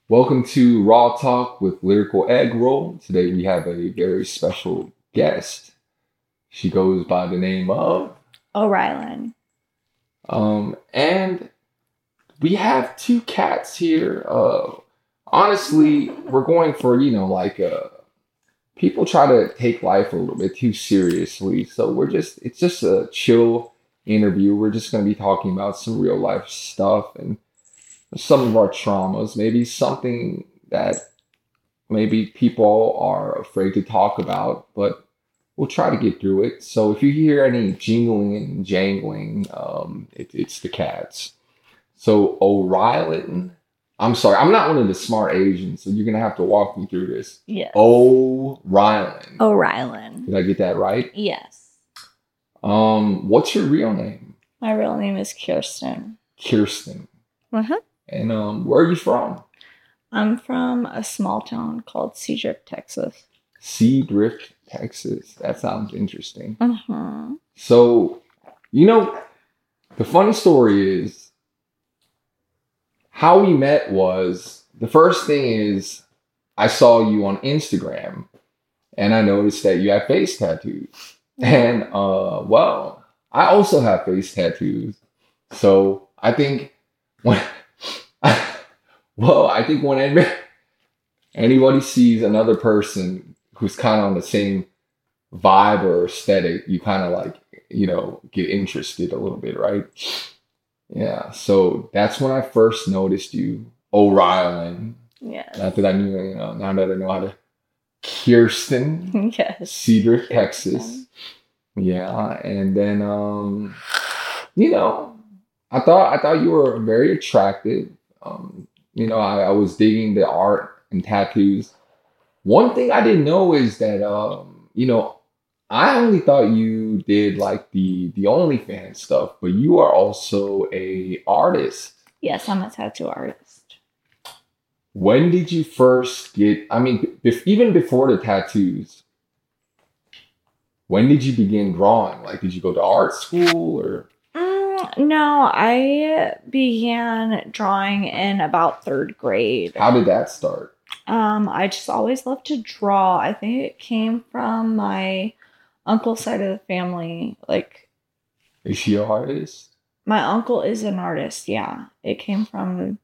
Welcome to Raw Talk with Lyrical Egg Roll. Today we have a very special guest. She goes by the name of O'Rylan. And we have two cats here. Honestly, we're going for, people try to take life a little bit too seriously. So it's just a chill interview. We're just going to be talking about some real life stuff and some of our traumas, maybe something that maybe people are afraid to talk about, but we'll try to get through it. So if you hear any jingling and jangling, it's the cats. So O'Rylan, I'm sorry, I'm not one of the smart Asians, so you're gonna have to walk me through this. Yes. O'Rylan. O'Rylan. Did I get that right? Yes. What's your real name? My real name is Kirsten. Kirsten. Uh-huh. And where are you from? I'm from a small town called Seadrift, Texas. Seadrift, Texas. That sounds interesting. Uh-huh. So, the funny story is how we met was the first thing is I saw you on Instagram and I noticed that you have face tattoos. And, I also have face tattoos. So I think when anybody sees another person who's kind of on the same vibe or aesthetic, you kind of get interested a little bit, right? Yeah. So that's when I first noticed you, O'Rylan. Yes. Not that I knew, now that I know how to. Kirsten. Yes. Seadrift, Texas. Yeah. And then, I thought you were very attractive. I was digging the art and tattoos. One thing I didn't know is that, I only thought you did like the OnlyFans stuff, but you are also a artist. Yes, I'm a tattoo artist. When did you first get, even before the tattoos, when did you begin drawing? Like, did you go to art school or? No, I began drawing in about 3rd grade. How did that start? I just always loved to draw. I think it came from my uncle's side of the family. Is she an artist? My uncle is an artist, yeah. It came from,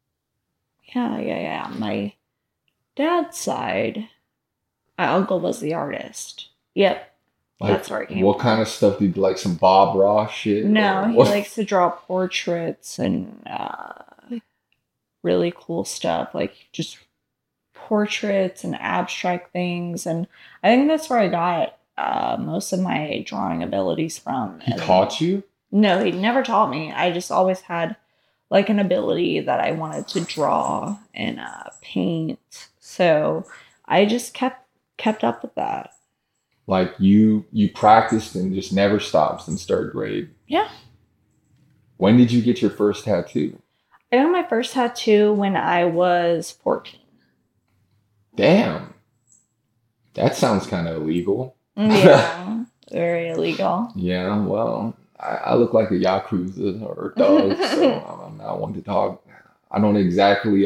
yeah. My dad's side, my uncle was the artist. Yep. That's where it came What from. kind of stuff did you like? Some Bob Ross shit? No, he likes to draw portraits and really cool stuff, like just portraits and abstract things. And I think that's where I got most of my drawing abilities from. He taught you? No, he never taught me. I just always had like an ability that I wanted to draw and paint. So I just kept up with that. Like you practiced and just never stopped since 3rd grade. Yeah. When did you get your first tattoo? I got my first tattoo when I was 14. Damn. That sounds kind of illegal. Yeah. Very illegal. Yeah, well, I look like a Yakuza or a thug, so I'm not one to talk. I don't exactly,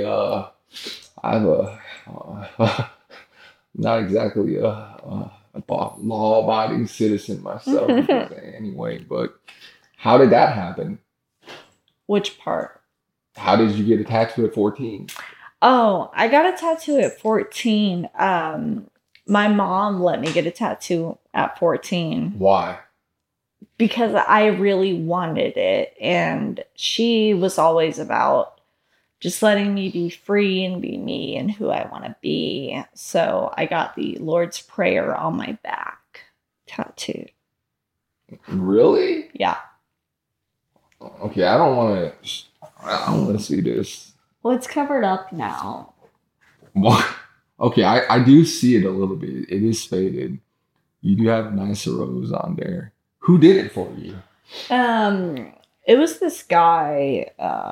not exactly a law-abiding citizen myself anyway, but how did that happen? Which part? How did you get a tattoo at 14? Oh, I got a tattoo at 14. My mom let me get a tattoo at 14. Why? Because I really wanted it, and she was always about just letting me be free and be me and who I want to be. So I got the Lord's Prayer on my back tattoo. Really? Yeah. Okay, I don't want to see this. Well, it's covered up now. What? Okay, I do see it a little bit. It is faded. You do have nice rose on there. Who did it for you? It was this guy.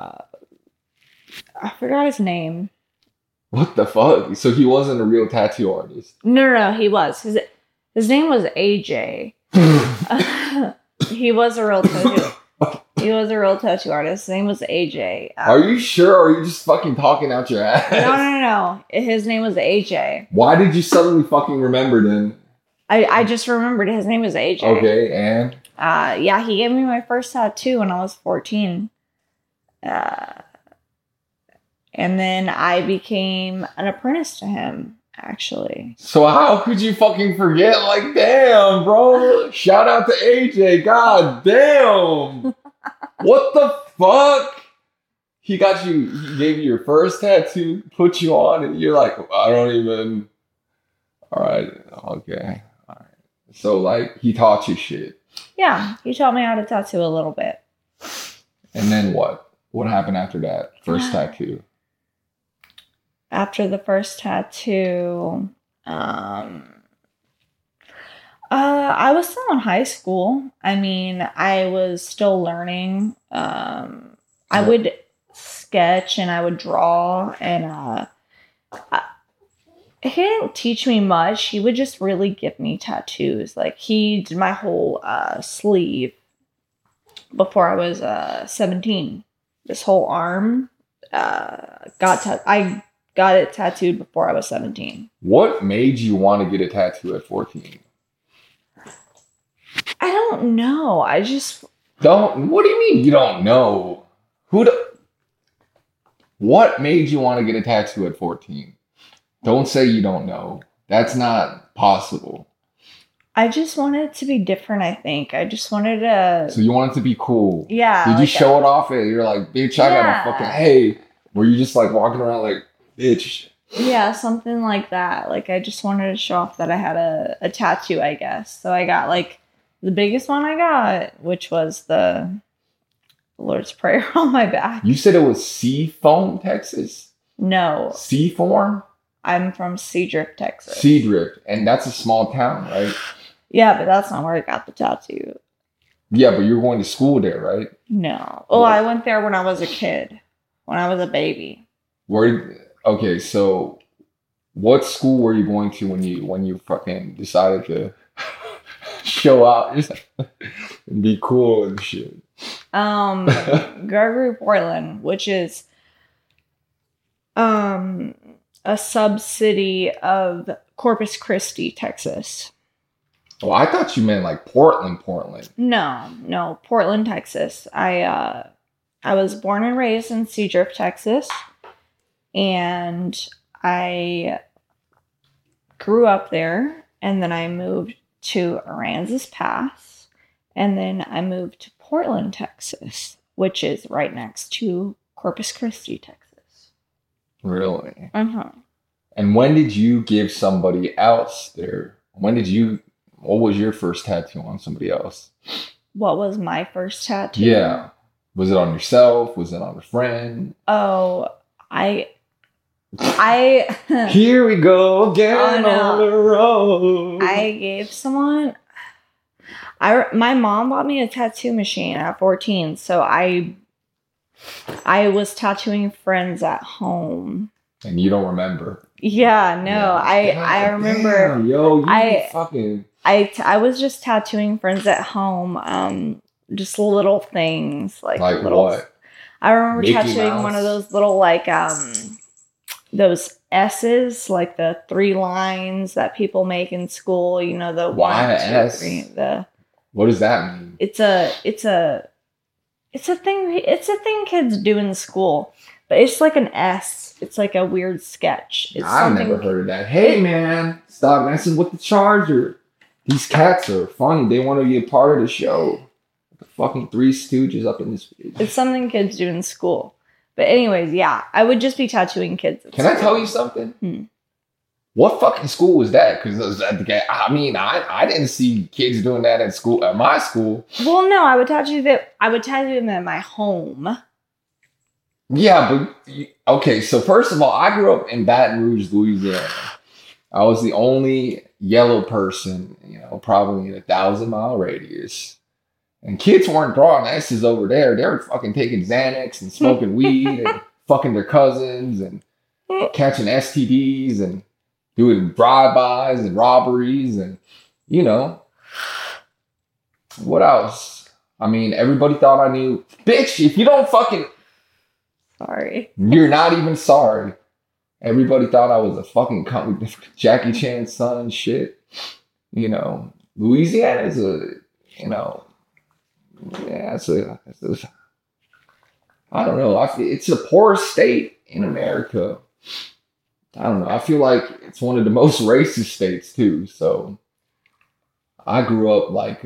I forgot his name. What the fuck? So he wasn't a real tattoo artist? No, he was. His name was AJ. He was a real tattoo. He was a real tattoo artist. His name was AJ. Are you sure? Or are you just fucking talking out your ass? No. His name was AJ. Why did you suddenly fucking remember then? I just remembered his name was AJ. Okay, and? Yeah, he gave me my first tattoo when I was 14. And then I became an apprentice to him, actually. So how could you fucking forget? Like, damn, bro. Shout out to AJ. God damn. What the fuck? He gave you your first tattoo, put you on, and you're like, I don't even. All right, okay. All right. So, like, he taught you shit. Yeah, he taught me how to tattoo a little bit. And then what? What happened after that first tattoo? After the first tattoo, I was still in high school. I mean, I was still learning. I would sketch and I would draw, and he didn't teach me much. He would just really give me tattoos. Like, he did my whole sleeve before I was 17. This whole arm I got it tattooed before I was 17. What made you want to get a tattoo at 14? I don't know. I just... What do you mean you don't know? What made you want to get a tattoo at 14? Don't say you don't know. That's not possible. I just wanted it to be different, I think. I just wanted to... So you wanted to be cool. Yeah. Did you show it off and you're like, bitch, I got a fucking... Hey. Were you just like walking around like, bitch? Yeah, something like that. Like, I just wanted to show off that I had a tattoo, I guess. So I got, like, the biggest one I got, which was the Lord's Prayer on my back. You said it was Seafoam, Texas? No. Seaform? I'm from Seadrift, Texas. Seadrift. And that's a small town, right? Yeah, but that's not where I got the tattoo. Yeah, but you're going to school there, right? No. Oh, I went there when I was a kid. When I was a baby. Okay, so what school were you going to when you fucking decided to show out and be cool and shit? Gregory Portland, which is a sub-city of Corpus Christi, Texas. Oh, I thought you meant like Portland. No, Portland, Texas. I was born and raised in Seadrift, Texas, and I grew up there, and then I moved to Aransas Pass, and then I moved to Portland, Texas, which is right next to Corpus Christi, Texas. Really? Uh-huh. And when did you give somebody else there? What was your first tattoo on somebody else? What was my first tattoo? Yeah. Was it on yourself? Was it on a friend? Oh, I Here we go again on the road. I gave someone... my mom bought me a tattoo machine at 14, so I was tattooing friends at home. And you don't remember? Yeah, no. Yeah. I remember... Damn, yo, fucking... I was just tattooing friends at home, just little things. Like little, what? I remember Mickey tattooing Mouse. One of those little, like, those S's, like the 3 lines that people make in school, you know, the Why 1, 2, 3, what does that mean? It's a thing kids do in school, but it's like an S. It's like a weird sketch. I've never heard of that. Hey man, stop messing with the charger. These cats are funny. They want to be a part of the show. The fucking 3 Stooges up in this bitch. It's something kids do in school. But anyways, yeah, I would just be tattooing kids. Can I tell you something? What fucking school was that? Because I mean, I didn't see kids doing that at school, at my school. Well, no, I would tattoo them at my home. Yeah, but okay. So first of all, I grew up in Baton Rouge, Louisiana. I was the only yellow person, probably in a 1,000-mile radius. And kids weren't drawing S's over there. They were fucking taking Xanax and smoking weed and fucking their cousins and catching STDs and doing drive-bys and robberies and, what else? I mean, everybody thought I knew. Bitch, if you don't fucking... Sorry. You're not even sorry. Everybody thought I was a fucking Jackie Chan's son and shit. You know, Louisiana is a, you know, yeah, I don't know. It's the poorest state in America. I don't know. I feel like it's one of the most racist states too. So I grew up like,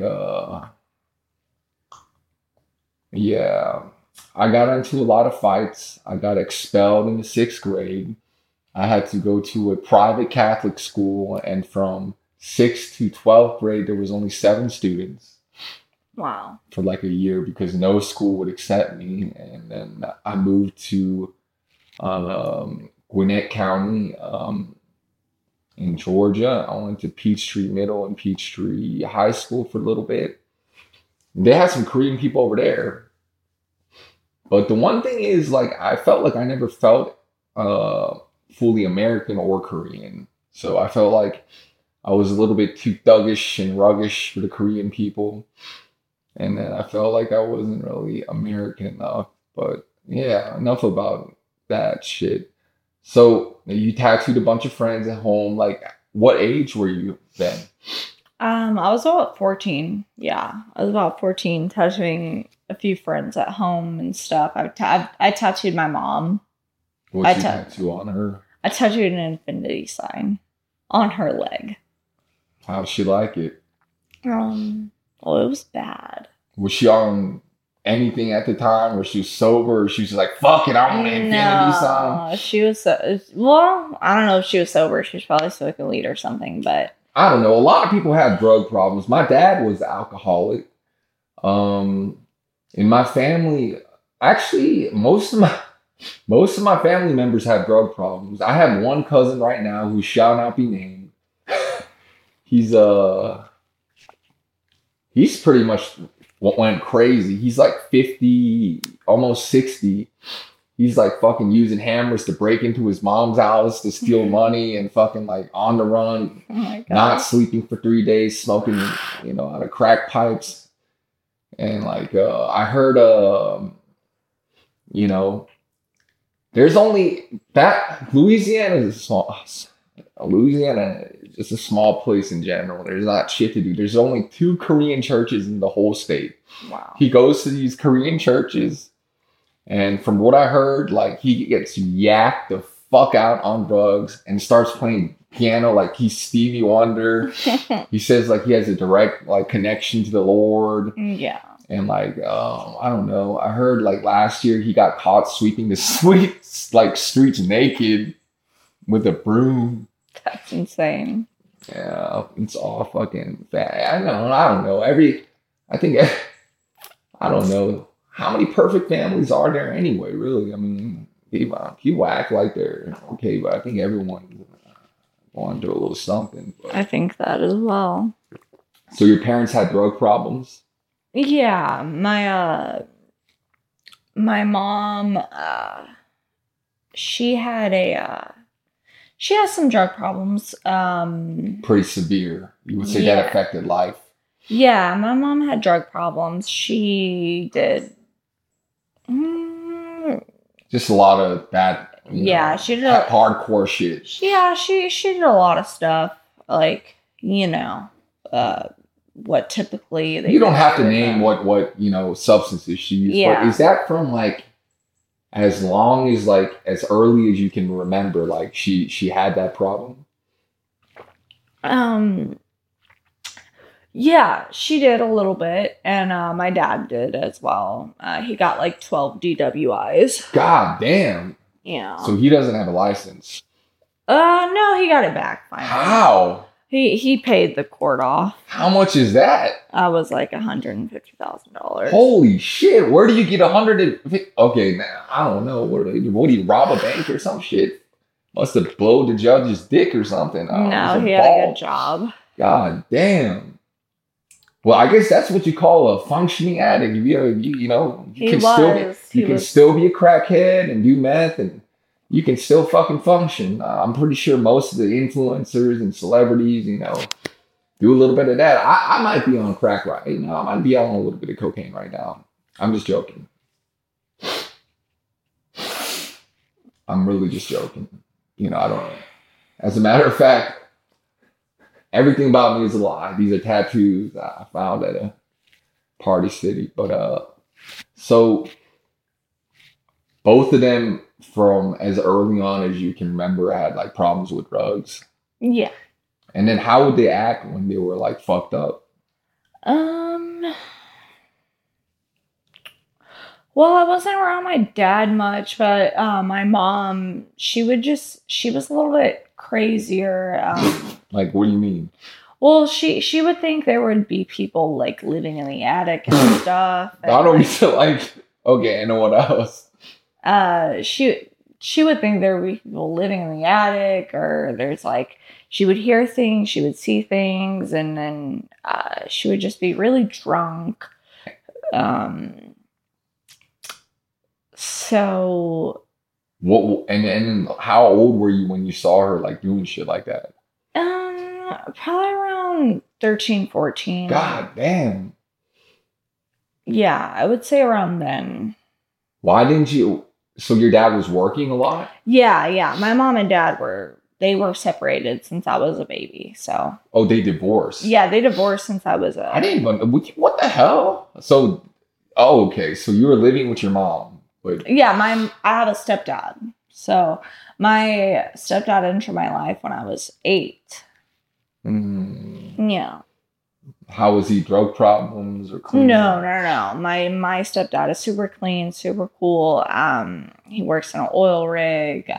yeah, I got into a lot of fights. I got expelled in the 6th grade. I had to go to a private Catholic school, and from 6th to 12th grade, there was only 7 students. Wow. For like a year because no school would accept me. And then I moved to Gwinnett County in Georgia. I went to Peachtree Middle and Peachtree High School for a little bit. They had some Korean people over there. But the one thing is, like, I felt like I never felt fully American or Korean. So I felt like I was a little bit too thuggish and ruggish for the Korean people. And then I felt like I wasn't really American enough. But yeah, enough about that shit. So you tattooed a bunch of friends at home. Like, what age were you then? I was about 14. Yeah, I was about 14, tattooing a few friends at home and stuff. I tattooed my mom. What'd you tattoo on her? I tattooed an infinity sign on her leg. How'd she like it? Well, it was bad. Was she on anything at the time, or she was sober, or she was just like, fuck it, I want an infinity sign? She was, well, I don't know if she was sober. She was probably smoking weed or something, but... I don't know. A lot of people have drug problems. My dad was alcoholic. In my family, actually, most of my family members have drug problems. I have one cousin right now who shall not be named. He's pretty much went crazy. He's like 50, almost 60. He's like fucking using hammers to break into his mom's house to steal money and fucking like on the run, not sleeping for 3 days, smoking, you know, out of crack pipes. And like, I heard, you know, there's only that Louisiana is a small place in general. There's not shit to do. There's only 2 Korean churches in the whole state. Wow. He goes to these Korean churches, and from what I heard, like, he gets yacked the fuck out on drugs and starts playing piano like he's Stevie Wonder. He says like he has a direct like connection to the Lord. Yeah. And like, I don't know. I heard like last year he got caught sweeping the streets naked with a broom. That's insane. Yeah, it's all fucking bad. I don't know. I don't know. How many perfect families are there anyway, really? I mean, people act like they're okay, but I think everyone's going through a little something. But. I think that as well. So your parents had drug problems? Yeah, my mom, she had some drug problems. Pretty severe. You would say that affected life? Yeah, my mom had drug problems. She did. Just a lot of bad. She did hardcore shit. Yeah, she did a lot of stuff. Like, you know, what typically you don't have to name what substances she used. Yeah. But is that from like as long as like as early as you can remember, like she had that problem? Yeah, she did a little bit, and my dad did as well. He got like 12 DWIs. God damn. Yeah. So he doesn't have a license. No, he got it back finally. How? He paid the court off. How much is that? I was like $150,000. Holy shit! Where do you get $150,000? Okay, now I don't know. What do you rob a bank or some shit? Must have blowed the judge's dick or something. No, he had a good job. God damn. Well, I guess that's what you call a functioning addict. You can still be a crackhead and do meth, and you can still fucking function. I'm pretty sure most of the influencers and celebrities, do a little bit of that. I might be on crack right now. I might be on a little bit of cocaine right now. I'm just joking. I'm really just joking. I don't know. As a matter of fact, everything about me is a lie. These are tattoos I found at a party city. But so both of them from as early on as you can remember had like problems with drugs. Yeah. And then how would they act when they were like fucked up? Well, I wasn't around my dad much, but my mom, she was a little bit crazier. Like, what do you mean? Well, she would think there would be people like living in the attic and stuff. And, I don't mean to like. Okay, and what else? She would think there would be people living in the attic, or there's like she would hear things, she would see things, and then she would just be really drunk. So. What and how old were you when you saw her like doing shit like that? Probably around 13, 14. God damn. Yeah, I would say around then. Why didn't you? So your dad was working a lot? Yeah. My mom and dad were separated since I was a baby. So. Oh, they divorced. Yeah, they divorced since I was a. I didn't even. What the hell? So, okay. So you were living with your mom, but yeah, I have a stepdad. So my stepdad entered my life when I was 8. Yeah. How was he? Drug problems or clean? No. My stepdad is super clean, super cool. He works in an oil rig.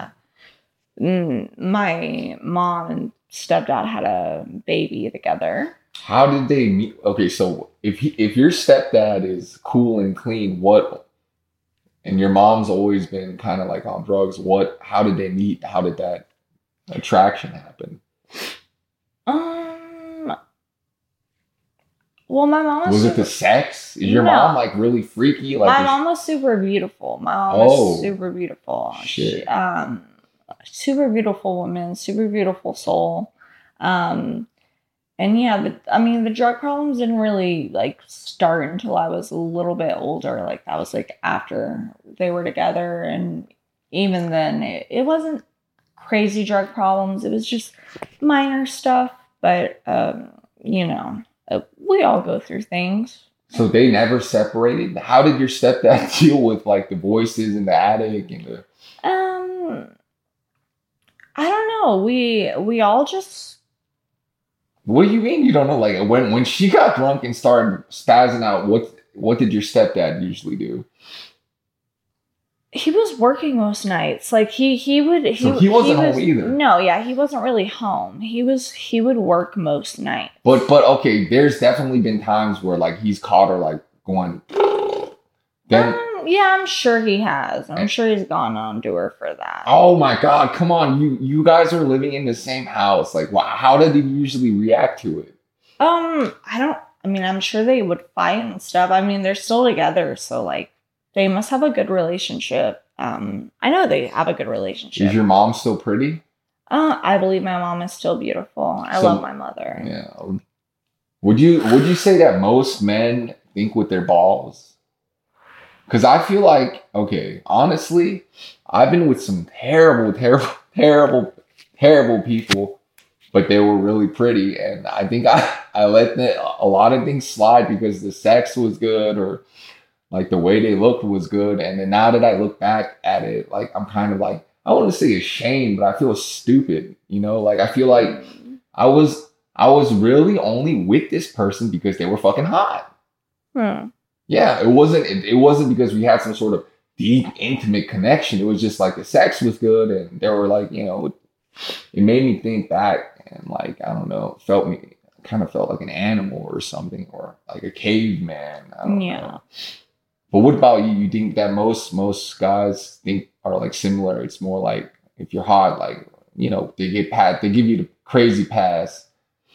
My mom and stepdad had a baby together. How did they meet? Okay, so if your stepdad is cool and clean, and your mom's always been kind of like on drugs, how did they meet? How did that attraction happen? Well, my mom was it the sex? Is your mom like really freaky? Like my mom was super beautiful. My mom was super beautiful. Shit. Super beautiful woman, super beautiful soul. And yeah, the drug problems didn't really like start until I was a little bit older. Like that was like after they were together, and even then, it wasn't crazy drug problems. It was just minor stuff, but we all go through things. So they never separated? How did your stepdad deal with like the voices in the attic and the I don't know. We all just. What do you mean you don't know? Like when she got drunk and started spazzing out, what did your stepdad usually do? He was working most nights. Like he would. So he wasn't home either. No, yeah, he wasn't really home. He would work most nights. But okay, there's definitely been times where like he's caught her like going. Then yeah, I'm sure he has. I'm sure he's gone on to her for that. Oh my God! Come on, you guys are living in the same house. Like, how did he usually react to it? I'm sure they would fight and stuff. I mean, they're still together, so like. They must have a good relationship. I know they have a good relationship. Is your mom still pretty? I believe my mom is still beautiful. I love my mother. Yeah. Would you say that most men think with their balls? Because I feel like, okay, honestly, I've been with some terrible people, but they were really pretty, and I think I let a lot of things slide because the sex was good or. Like the way they looked was good. And then now that I look back at it, like I'm kind of like, I want to say ashamed, but I feel stupid, Like I feel like I was really only with this person because they were fucking hot. Yeah, it wasn't because we had some sort of deep, intimate connection. It was just like the sex was good and they were like, it made me think back and like, I don't know, kind of felt like an animal or something, or like a caveman. I don't know. But what about you? You think that most guys think are like similar? It's more like if you're hot, like they give you the crazy pass.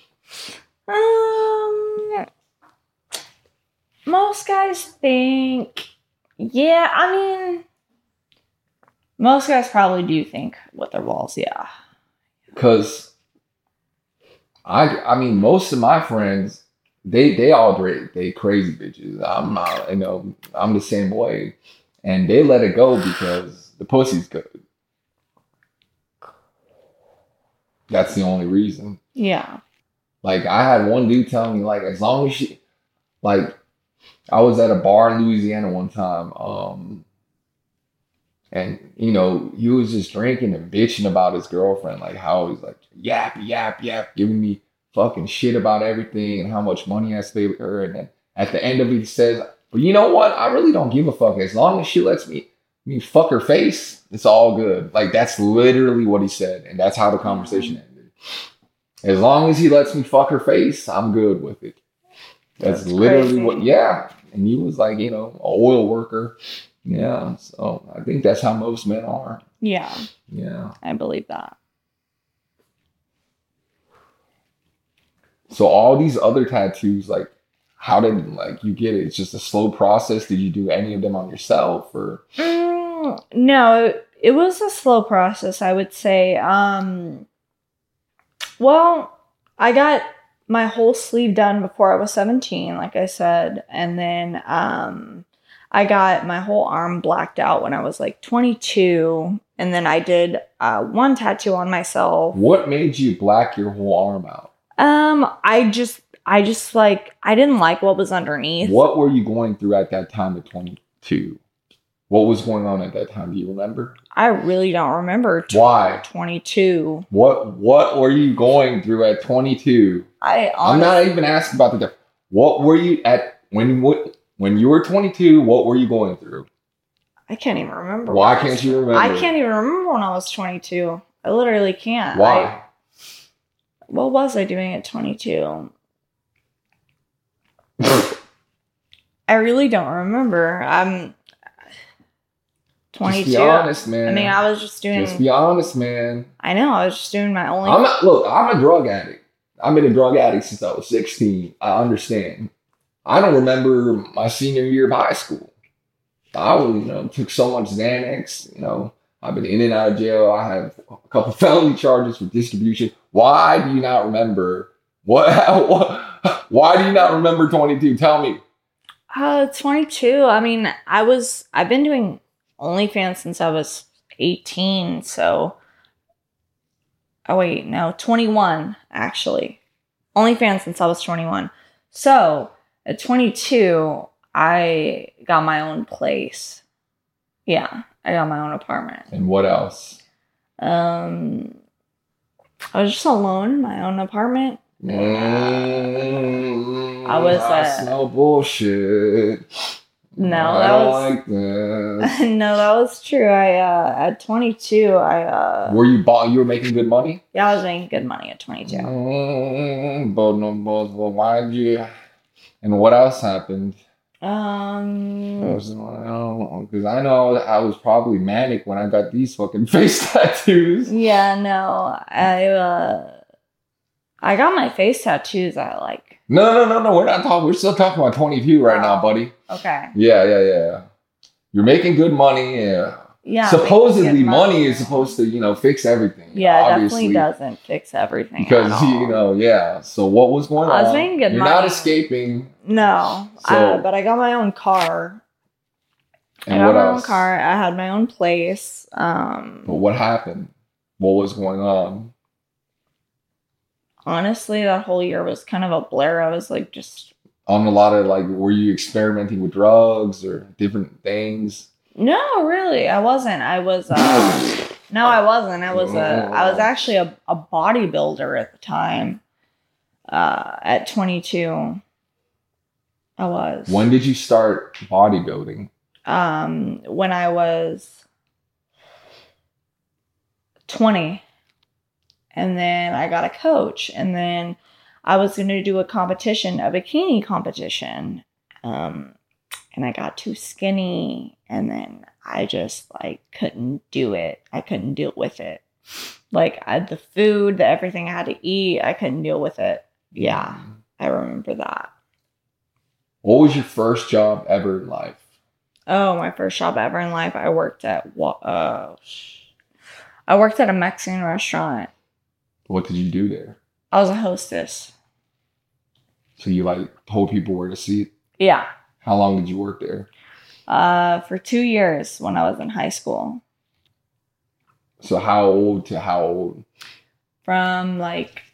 Most guys think, yeah. I mean, most guys probably do think with their balls, yeah. Because I mean, most of my friends, they all they crazy bitches. I'm not, I'm the same way, and they let it go because the pussy's good. That's the only reason. Yeah. Like I had one dude tell me like as long as she like I was at a bar in Louisiana one time, and he was just drinking and bitching about his girlfriend, like how he's like yap yap yap, giving me fucking shit about everything and how much money I spent with her. And then at the end of it, he says, "But you know what? I really don't give a fuck. As long as she lets me fuck her face, it's all good." Like that's literally what he said, and that's how the conversation ended. As long as he lets me fuck her face, I'm good with it. That's literally crazy. what. Yeah, and he was like, an oil worker. Yeah, so I think that's how most men are. Yeah. Yeah. I believe that. So all these other tattoos, like, how did like you get it? It's just a slow process. Did you do any of them on yourself or? No, it was a slow process, I would say. Well, I got my whole sleeve done before I was 17, like I said, and then I got my whole arm blacked out when I was like 22, and then I did one tattoo on myself. What made you black your whole arm out? I just like I didn't like what was underneath. What were you going through at that time at 22? What was going on at that time? Do you remember? I really don't remember. Why? 22. What were you going through at 22? I'm not even asking about the. What were you at when you were 22? What were you going through? I can't even remember. Why can't you remember? I can't even remember when I was 22. I literally can't. Why? What was I doing at 22? I really don't remember. I'm 22. Just be honest, man. I mean, I was just doing. Just be honest, man. I know. I was just doing my only. I'm a drug addict. I've been a drug addict since I was 16. I understand. I don't remember my senior year of high school. I was, took so much Xanax. I've been in and out of jail. I have a couple felony charges for distribution. Why do you not remember? Why do you not remember 22? Tell me. 22. I mean, I've been doing OnlyFans since I was 18. So, oh wait, no, 21 actually. OnlyFans since I was 21. So at 22, I got my own place. Yeah, I got my own apartment. And what else? I was just alone in my own apartment. I smell bullshit. No, I don't like that. No, that was true. At 22, you were making good money? Yeah, I was making good money at 22. But why did you? And what else happened? Because I know I was probably manic when I got these fucking face tattoos. Yeah, no, I got my face tattoos at like. No. We're not talking. We're still talking about 22 right now, buddy. Okay. Yeah. You're making good money. Yeah. Yeah. Supposedly, money is supposed to, fix everything. Yeah, obviously. It definitely doesn't fix everything. Because yeah. So what was going on? I was making good money. You're not escaping. No. But I got my own car. And I got my own car. I had my own place. But what happened? What was going on? Honestly, that whole year was kind of a blur. I was like just on a lot of were you experimenting with drugs or different things? No, really, I wasn't. I was no, I wasn't. I was actually a bodybuilder at the time. At 22, I was. When did you start bodybuilding? When I was 20. And then I got a coach, and then I was going to do a bikini competition. And I got too skinny, and then I just couldn't do it. I couldn't deal with it. The food, everything I had to eat, I couldn't deal with it. Yeah, I remember that. What was your first job ever in life? Oh, my first job ever in life. I worked at a Mexican restaurant. What did you do there? I was a hostess. So you like told people where to sit? Yeah. How long did you work there? For 2 years when I was in high school. So how old to how old? From like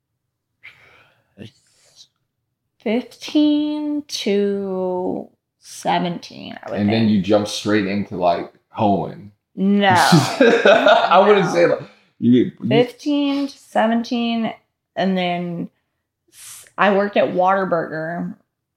15 to 17, I would And think. then you jump straight into like hoeing. No. I wouldn't say like you 15 to 17, and then I worked at Whataburger.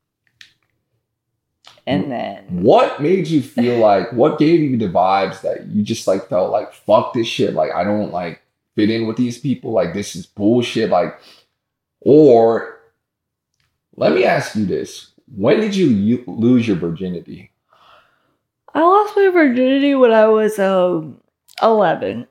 And then what made you feel like, what gave you the vibes that you just like felt like, fuck this shit, like I don't like fit in with these people, like this is bullshit, like, or let me ask you this, when did you lose your virginity? I lost my virginity when I was 11.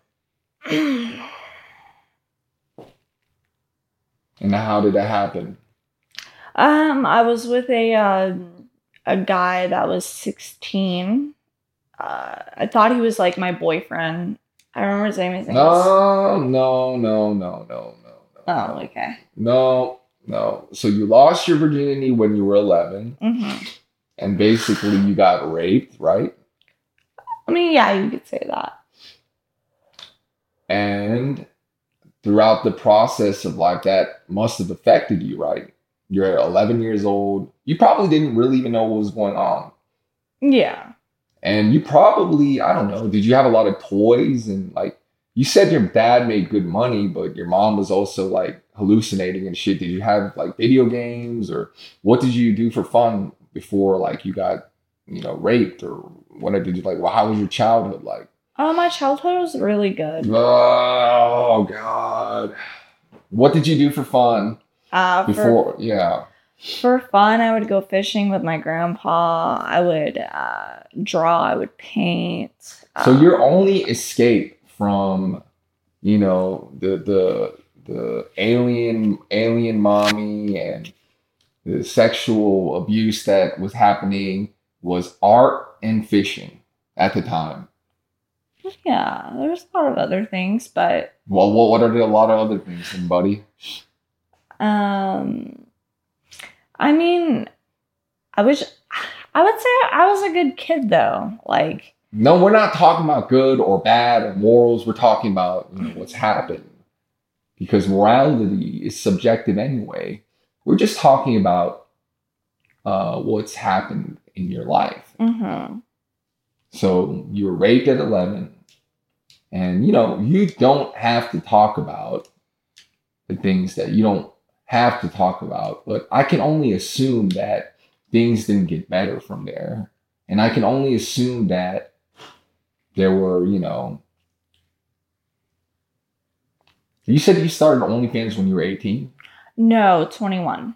And how did that happen? I was with a guy that was 16. I thought he was like my boyfriend. I don't remember his name. His name was... No. Oh, okay. No. So you lost your virginity when you were 11. Mm-hmm. And basically you got raped, right? I mean, yeah, you could say that. And throughout the process of life, that must have affected you, right? You're 11 years old. You probably didn't really even know what was going on. Yeah. And you probably, I don't know, did you have a lot of toys? And like, you said your dad made good money, but your mom was also like hallucinating and shit. Did you have like video games, or what did you do for fun before like you got, raped, or what did you like? Well, how was your childhood like? My childhood was really good. Oh God. What did you do for fun? Before, yeah. For fun, I would go fishing with my grandpa. I would draw. I would paint. So your only escape from, the alien mommy and the sexual abuse that was happening was art and fishing at the time. Yeah, there's a lot of other things, but well, what are the, a lot of other things, then, buddy? I mean, I would say I was a good kid though. Like, no, we're not talking about good or bad or morals. We're talking about what's happened, because morality is subjective anyway. We're just talking about what's happened in your life. Mm-hmm. So you were raped at 11, and you don't have to talk about the things that you don't have to talk about, but I can only assume that things didn't get better from there. And I can only assume that there were, you said you started OnlyFans when you were 18? No, 21.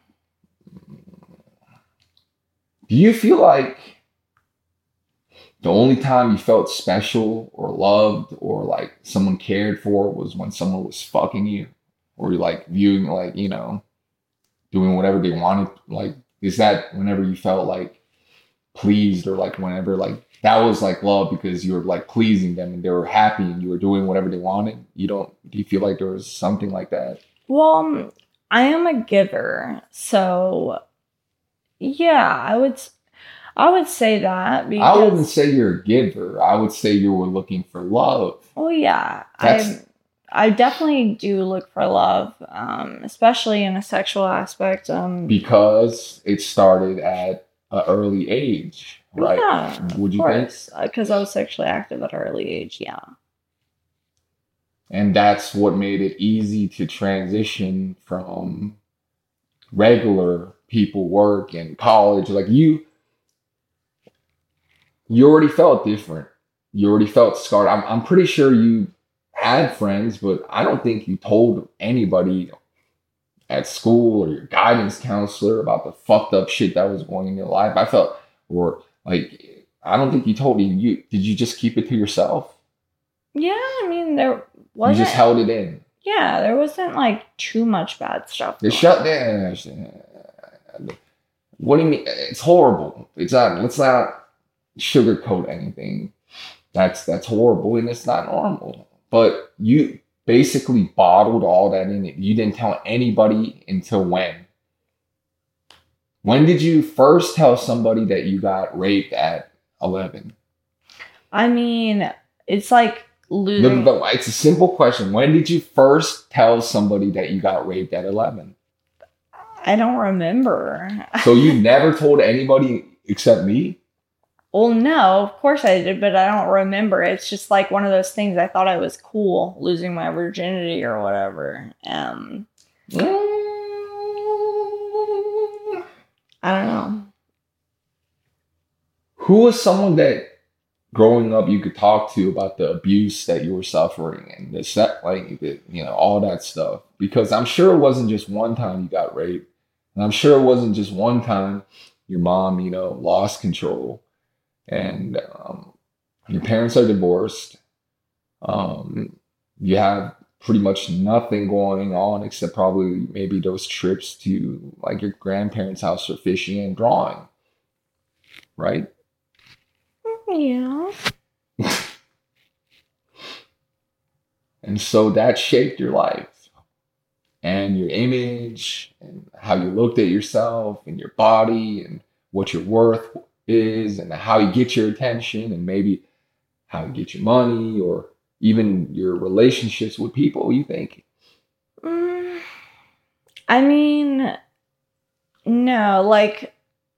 Do you feel like the only time you felt special or loved or like someone cared for was when someone was fucking you? Or you like viewing like, doing whatever they wanted? Like, is that whenever you felt like pleased, or like whenever like that was like love because you were like pleasing them and they were happy and you were doing whatever they wanted? Do you feel like there was something like that? Well, I am a giver, so yeah, I would say that. Because, I wouldn't say you're a giver. I would say you were looking for love. Oh yeah, I definitely do look for love, especially in a sexual aspect. Because it started at an early age, right? Yeah, would you think? Because I was sexually active at an early age, yeah. And that's what made it easy to transition from regular people work and college. Like you already felt different. You already felt scarred. I'm pretty sure you had friends, but I don't think you told anybody at school or your guidance counselor about the fucked up shit that was going in your life. I felt, or like, I don't think you told me. Did you just keep it to yourself? Yeah, I mean, there wasn't. You just held it in. Yeah, there wasn't like too much bad stuff. They shut down. What do you mean? It's horrible. Let's not sugarcoat anything. That's horrible and it's not normal. But basically bottled all that in it. You didn't tell anybody until when? When did you first tell somebody that you got raped at 11? I mean, it's like No, losing. it's a simple question. When did you first tell somebody that you got raped at 11? I don't remember. So you never told anybody except me? Well, no, of course I did, but I don't remember. It's just like one of those things. I thought I was cool losing my virginity or whatever. I don't know. Who was someone that growing up you could talk to about the abuse that you were suffering and all that stuff? Because I'm sure it wasn't just one time you got raped, and I'm sure it wasn't just one time your mom, lost control, and your parents are divorced. You have pretty much nothing going on except probably maybe those trips to like your grandparents' house for fishing and drawing, right? Yeah. And so that shaped your life and your image and how you looked at yourself and your body and what your worth is and how you get your attention and maybe how you get your money or even your relationships with people, you think? I mean, no, like,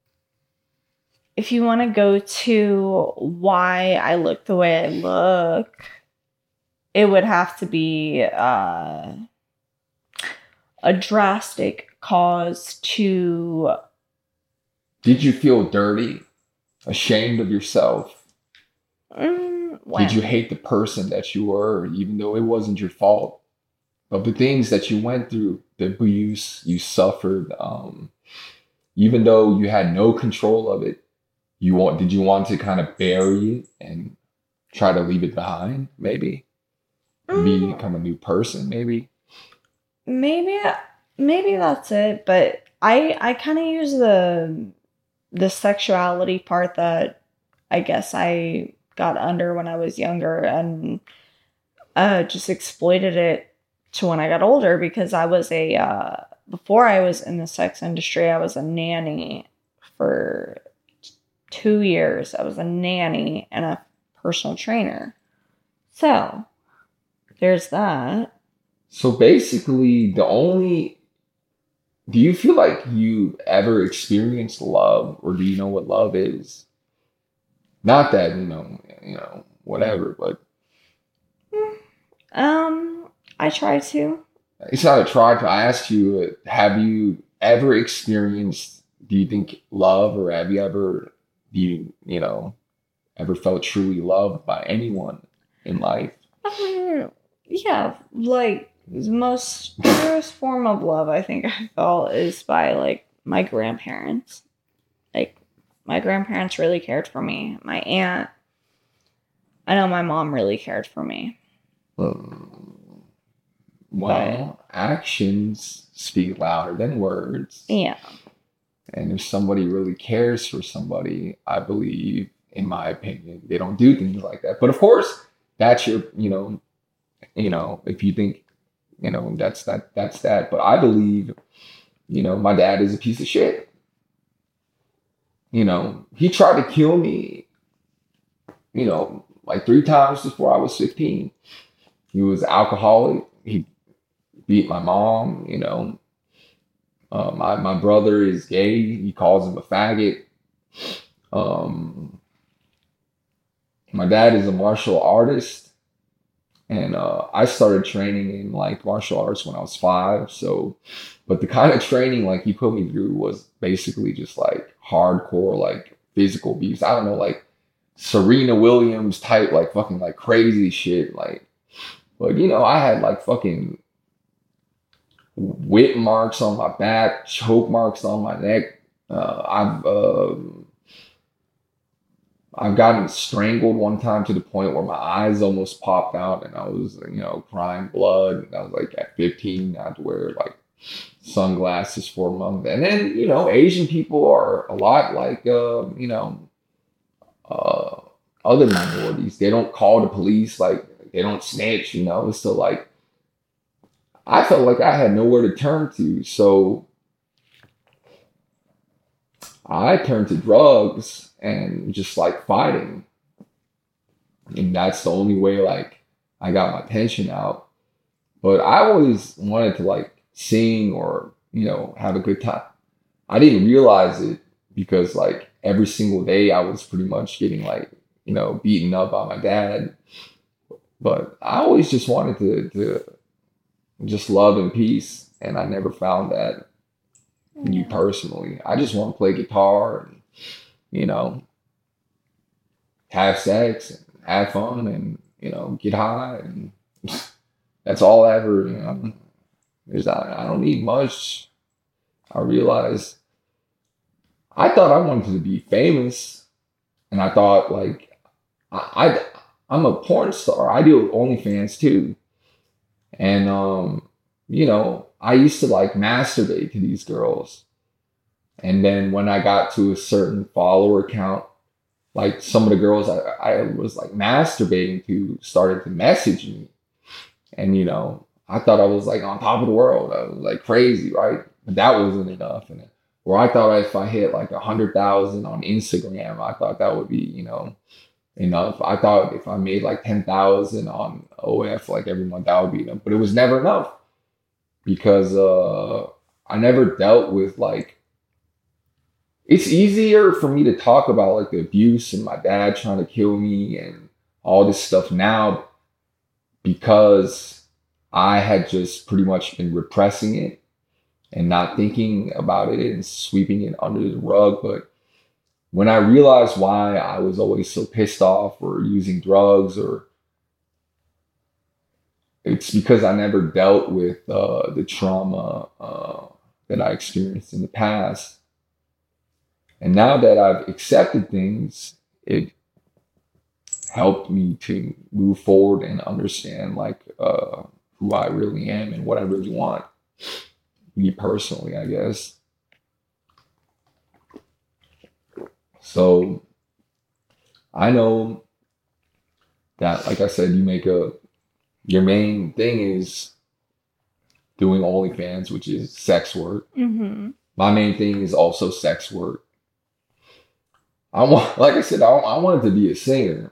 if you want to go to why I look the way I look, it would have to be a drastic cause to. Did you feel dirty, ashamed of yourself? Did you hate the person that you were, even though it wasn't your fault? Of the things that you went through, the abuse you suffered, even though you had no control of it, did you want to kind of bury it and try to leave it behind, maybe? Become a new person, maybe? Maybe that's it, but I kind of use the sexuality part that I guess I got under when I was younger and just exploited it to when I got older, because I was before I was in the sex industry, I was a nanny for 2 years. I was a nanny and a personal trainer. So there's that. So basically, do you feel like you ever experienced love, or do you know what love is? Not that, whatever, but I try to. it's not a try to. I asked you, have you ever experienced, do you think love, or have you ever, ever felt truly loved by anyone in life? Yeah, like the most purest form of love I think I felt is by like my grandparents. Like my grandparents really cared for me. My aunt, I know my mom really cared for me. Well, actions speak louder than words. Yeah. And if somebody really cares for somebody, I believe, in my opinion, they don't do things like that. But of course, that's your, if you think, that's that. But I believe, my dad is a piece of shit. He tried to kill me, like 3 times before I was 15. He was alcoholic. He beat my mom, my brother is gay. He calls him a faggot. My dad is a martial artist, and I started training in like martial arts when I was 5. So, but the kind of training like he put me through was basically just like hardcore, like physical abuse. I don't know, like Serena Williams type, like fucking like crazy shit. Like, but I had like fucking whip marks on my back, choke marks on my neck. I've gotten strangled one time to the point where my eyes almost popped out and I was, crying blood. I was like at 15, I had to wear like sunglasses for a month. And then, Asian people are a lot like, other minorities. They don't call the police, like they don't snitch, so like I felt like I had nowhere to turn to. So I turned to drugs and just like fighting. And that's the only way like I got my tension out. But I always wanted to like sing or, have a good time. I didn't realize it because like every single day I was pretty much getting like, beaten up by my dad. But I always just wanted to just love and peace. And I never found that me Yeah. personally. I just want to play guitar and, you know, have sex and have fun and, get high. And that's all I ever, I don't need much. I realized I thought I wanted to be famous, and I thought like I I'm a porn star. I do OnlyFans too, and I used to like masturbate to these girls, and then when I got to a certain follower count, like some of the girls I was like masturbating to started to message me, and I thought I was like on top of the world. I was like crazy, right? But that wasn't enough, and where I thought if I hit like 100,000 on Instagram, I thought that would be, enough. I thought if I made like 10,000 on OF like every month, that would be enough. But it was never enough because I never dealt with like it's easier for me to talk about like the abuse and my dad trying to kill me and all this stuff now because I had just pretty much been repressing it and not thinking about it and sweeping it under the rug. But when I realized why I was always so pissed off or using drugs, or it's because I never dealt with the trauma that I experienced in the past. And now that I've accepted things, it helped me to move forward and understand like who I really am and what I really want. Me personally, I guess. So I know that, like I said, your main thing is doing OnlyFans, which is sex work. Mm-hmm. My main thing is also sex work. Like I said, I wanted to be a singer,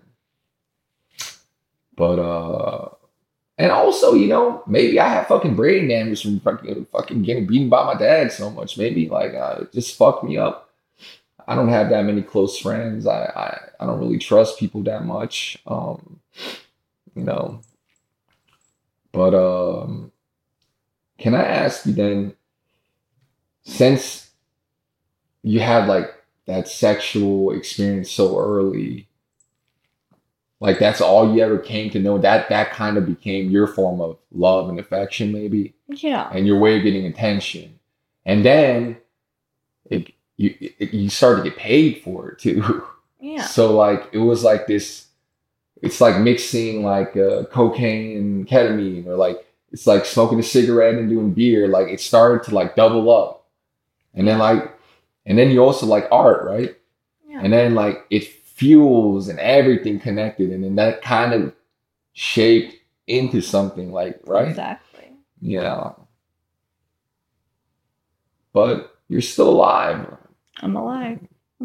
but and also, maybe I have fucking brain damage from fucking getting beaten by my dad so much. Maybe like it just fucked me up. I don't have that many close friends. I don't really trust people that much. You know. But can I ask you then, since you had like that sexual experience so early, like that's all you ever came to know, that kind of became your form of love and affection, maybe, Yeah. and your way of getting attention, and then you started to get paid for it too. Yeah. So like it was like this. It's like mixing like cocaine and ketamine, or like it's like smoking a cigarette and doing beer. Like it started to like double up, and then you also like art, right? Yeah. And then like it fuels and everything connected, and then that kind of shaped into something like, right? Exactly. Yeah. But you're still alive. I'm alive.